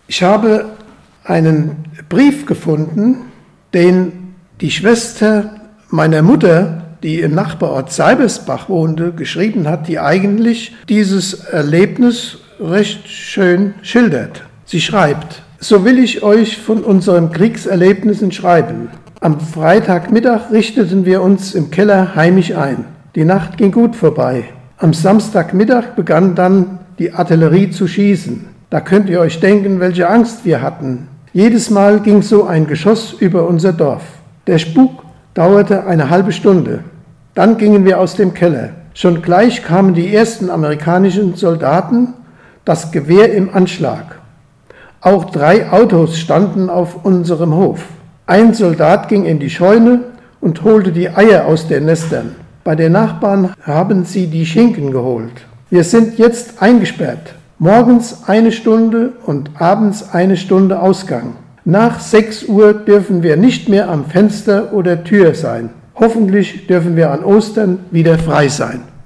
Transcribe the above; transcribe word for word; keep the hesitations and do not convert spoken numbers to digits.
Ich habe einen Brief gefunden, den die Schwester meiner Mutter, die im Nachbarort Seibersbach wohnte, geschrieben hat, die eigentlich dieses Erlebnis recht schön schildert. Sie schreibt: So will ich euch von unseren Kriegserlebnissen schreiben. Am Freitagmittag richteten wir uns im Keller heimisch ein. Die Nacht ging gut vorbei. Am Samstagmittag begann dann die Artillerie zu schießen. Da könnt ihr euch denken, welche Angst wir hatten. Jedes Mal ging so ein Geschoss über unser Dorf. Der Spuk dauerte eine halbe Stunde. Dann gingen wir aus dem Keller. Schon gleich kamen die ersten amerikanischen Soldaten, das Gewehr im Anschlag. Auch drei Autos standen auf unserem Hof. Ein Soldat ging in die Scheune und holte die Eier aus den Nestern. Bei den Nachbarn haben sie die Schinken geholt. Wir sind jetzt eingesperrt. Morgens eine Stunde und abends eine Stunde Ausgang. Nach sechs Uhr dürfen wir nicht mehr am Fenster oder Tür sein. Hoffentlich dürfen wir an Ostern wieder frei sein.